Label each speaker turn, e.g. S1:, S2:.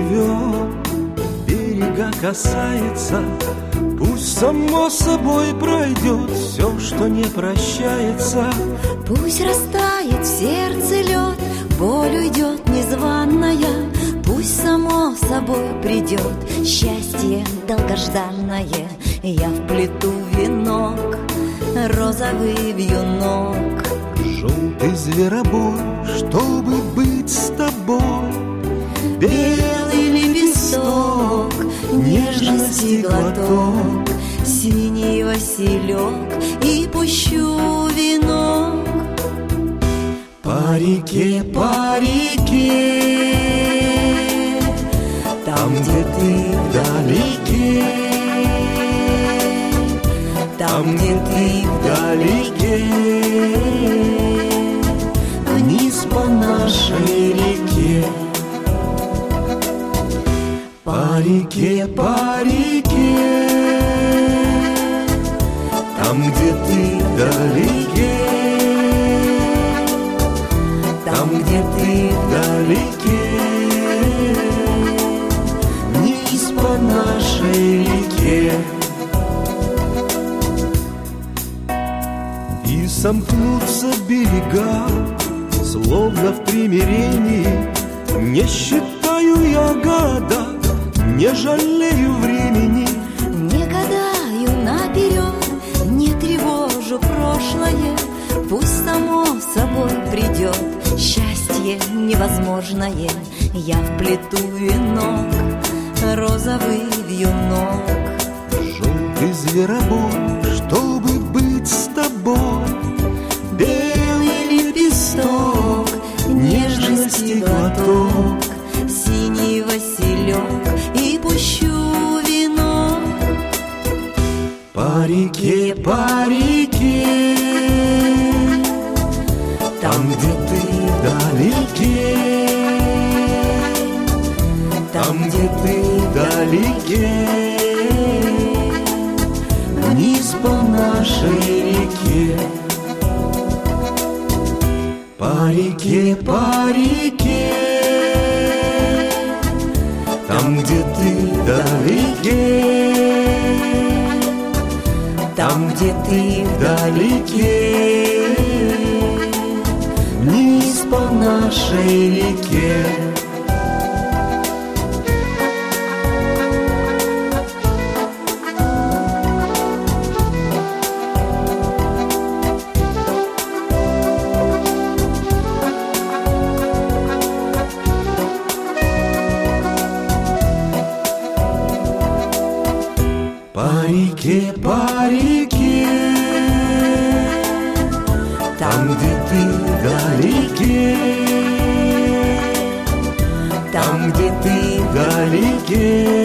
S1: плывет, берега касается, пусть само собой пройдет все, что не прощается.
S2: Пусть растает в сердце лед, боль уйдет незваная, пусть само собой придет счастье долгожданное. Я вплету венок, розовый вьюнок,
S1: желтый зверобой, чтобы быть с тобой.
S2: белый лепесток, нежности глоток, синий василек, и пущу венок.
S1: По реке, там, где ты вдалеке, там, где ты вдалеке, вниз по нашей реке. По реке, там, где ты вдалеке, там, где ты вдалеке, вниз по нашей реке. И сомкнутся берега, словно в примирении. Не считаю я года, не жалею времени,
S2: не гадаю наперед, не тревожу прошлое, пусть само собой придет счастье невозможное. Я вплету венок, розовый вьюнок,
S1: желтый зверобой, чтобы быть с тобой.
S2: белый лепесток, нежности глоток, синий василек, и пущу венок.
S1: По реке, там, где ты вдалеке, там, где ты вдалеке, вниз по нашей реке. По реке, там, где ты вдалеке, там, где ты вдалеке, вниз по нашей реке. По реке, там, где ты вдалеке, там, где ты вдалеке,